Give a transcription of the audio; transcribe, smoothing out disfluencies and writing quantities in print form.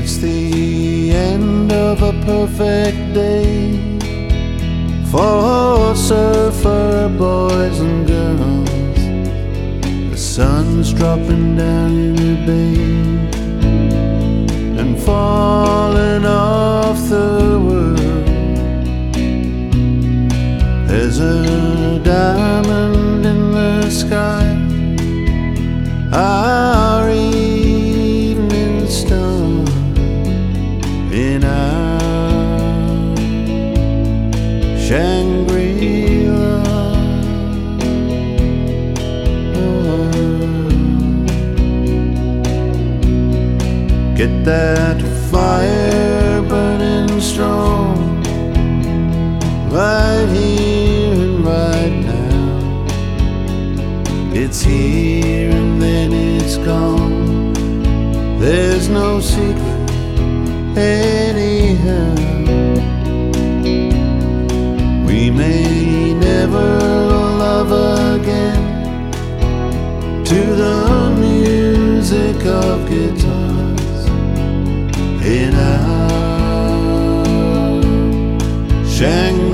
It's the end of a perfect day for surfer boys and girls. The sun's dropping down in the bay and falling off the world. There's a diamond in the sky, our evening star in our Shangri-La. Get that fire burning strong right here and right now. It's here and then it's gone. There's no secret anyhow. We may never love again to the music of guitars in our Shangri-La.